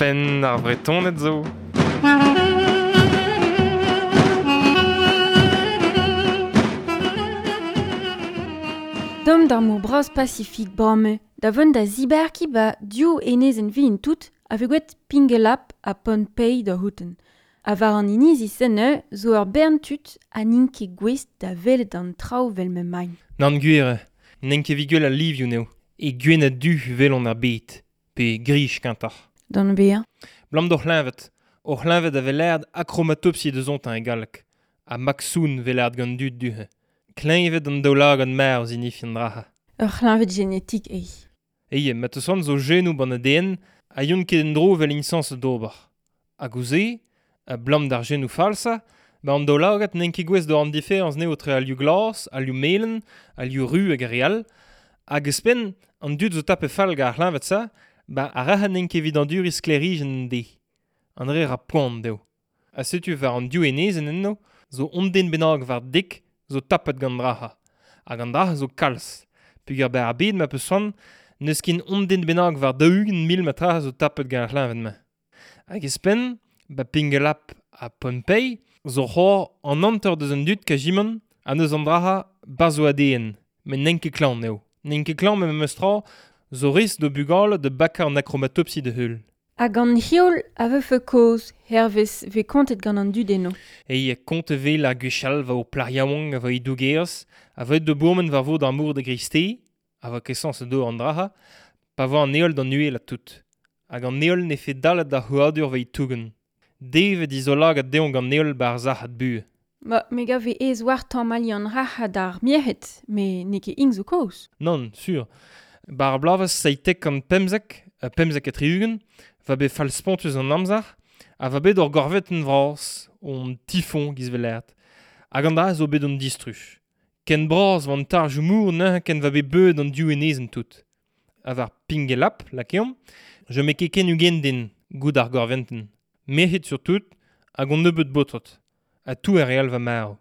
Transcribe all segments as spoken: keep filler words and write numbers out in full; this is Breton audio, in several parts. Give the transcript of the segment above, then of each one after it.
pen ar vretonet zo. Dom d'ar mour bras pacifik brame, da vont da ziber ki ba diou enez en vi in tout a vegwet pingelap a pon pei da houten. A var an inizi senne zo ur bern tut a ninke gwest da velet an trao vel me main. Nan gwire, nenke vigel a livioù neo, e gwen a du velon ar bet, pe grich kantar. Dan beer. Blam d'or c'hlenvet, or c'hlenvet a velerd akromatopsi de zont an egalk, a maksoun velerd gant dud duhe. Kleinvet an daolag an mer zinif an draha. Ur c'hlenvet genetik ei. Eye, met eus an zo genou ban a den, a yon ket en dro vel insans a dobar. A gouze, a blam d'ar genou falsa, ba an daolaget nenke gwez do an diferenz neo tre al liu glas, al liu melen, al liu ru hag real, hag eus pen an dud zo tape fall gar c'hlenvet sa, ba a raha nenke vid an dur isklerij en de. An re ra poan deo. A setu var an diou enezen enno, zo onden benag var dik, zo tapet gant draha. Hag an draha zo kalz. Puger ba ar bed ma peus son, neus kin onden benag var daougent mil metra zo tapet gant c'hlenvet me. Hag eus pen, ba pingelap a Pompei, zo c'hor an anter deus an dud ka jimon, an eus an draha bazo adeen, men nenke klan neo. Nenke klan me meus tra, zo ris do bugal de baka an akromatopsi de heul. Hag an hiol a veu fe koz, hervez ve kontet gant an dud eno. Eye konte ve la gwechal va o plariaouang a va e dougeaz, a va de bourmen va vo d'an mour de griste, a va kesans do an draha, pa va an eol d'an nuel a tout. Hag an eol ne fe dalet da hoadur va e tougen. Devet izolag a deon gant eol bar zahat bu. Ba, me gave ez war tammali an raha d'ar miehet, me neke ing zo koz. Non, sur. Bar blavas saitek an pemzek, a pemzek a triugen, va be fall spontus an amzar, a va bet ur gorvet en vras, on tifon giz velert. Hag an da zo bet an distruch. Ken braz van tar joumour ne ken va be beud an diou enezen tout. A var pingelap, la keom, je me ket ken ugen den gout ar gorventen. Merhet sur tout, hag on nebeut botot. A tou er real va maro.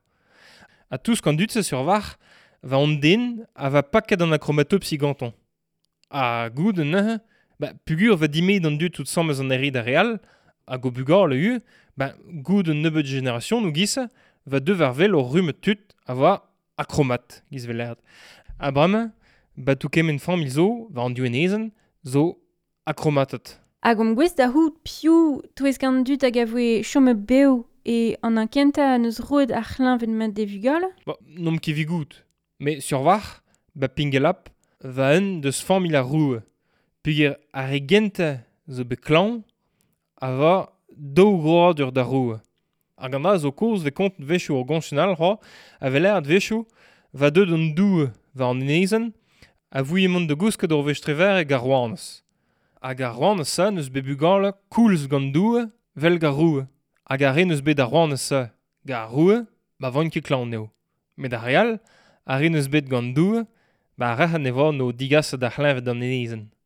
A tous kan dutse sur var, va on den, a va paket an akromatopsi ganton. A gout ne, ba, pugur va dimet an dut tout sammez an eri da real, hag o bugar le hu, ba, gout an nebeut generation nou gisa, va devar vel o rumet tut a va akromat, giz velerd. A brame, ba tou kemen famil zo, va an duenezen, zo akromatet. Hag om gwez da hout piou touez gant dud hag avoe chome beo e an an kenta an eus roed ar c'hlenvet met de vugale? Ba, nom ki vigout. Me sur var, ba pingelap, va un deus famil a roue. Puger a regenta zo beklan, a va dou groad ur da roue. Hag an da zo koz ve kont vechou ur gonchenal ra, a velerd vechou, va deud an doue va an enezen, a vouiemont de gousket ur vestrever e garrouanez. Hag ar rouanez sa neus be bugale koulz gant doue vel gar roue. Hag ar re neus bet ar rouanez sa gar roue, ba vanke klan neo. Met ar real, ar re neus bet gant doue, ba ar reha ne vo no digas da c'hlenvet an enezen.